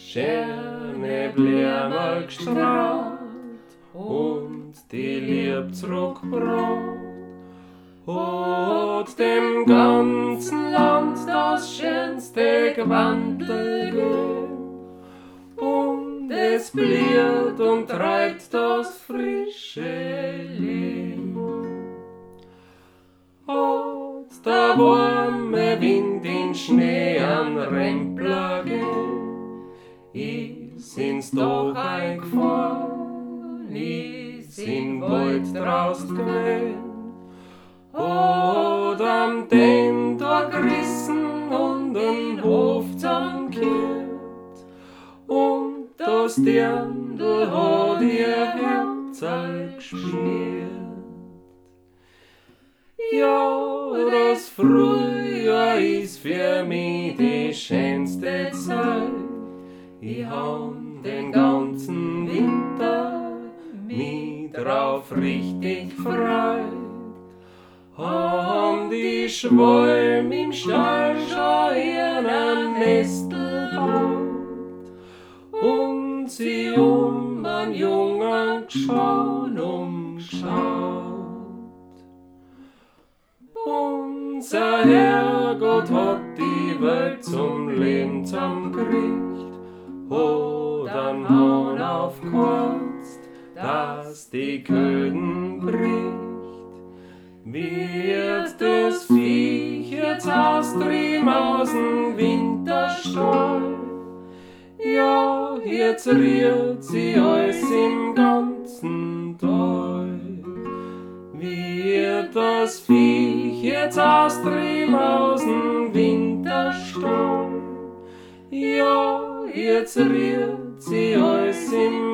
schöne Blumen gestrahlt und die Liebe zurückgebracht. Und dem ganzen Land das schönste Gewandel gehen. Und es blüht und treibt das frische Leben. Und der warme Wind in Schnee an Rempler geht, ist ins doch eingefallen, ist in Wald draust gewesen. Und am den Tor gerissen und den Hof zusammengekehrt. Und das Dirndl hat ihr Herzl geschmiert. Ja, das Frühjahr ist für mich die schönste Zeit. Ich hab den ganzen Winter mich drauf richtig freut. Haben die Schwalben im Stall schon ihren Nestel gebaut und sie einen Jungen geschaut umgeschaut. Unser Herrgott hat die Welt zum Leben zusammengekriegt, hat einen Hahn aufgeheizt, dass die Köden bricht. Wird das Viech jetzt austrieben aus dem Winterstall? Ja, jetzt rührt sie alles im ganzen Tal. Wird das Viech jetzt austrieben aus dem Winterstall? Ja, jetzt rührt sie alles im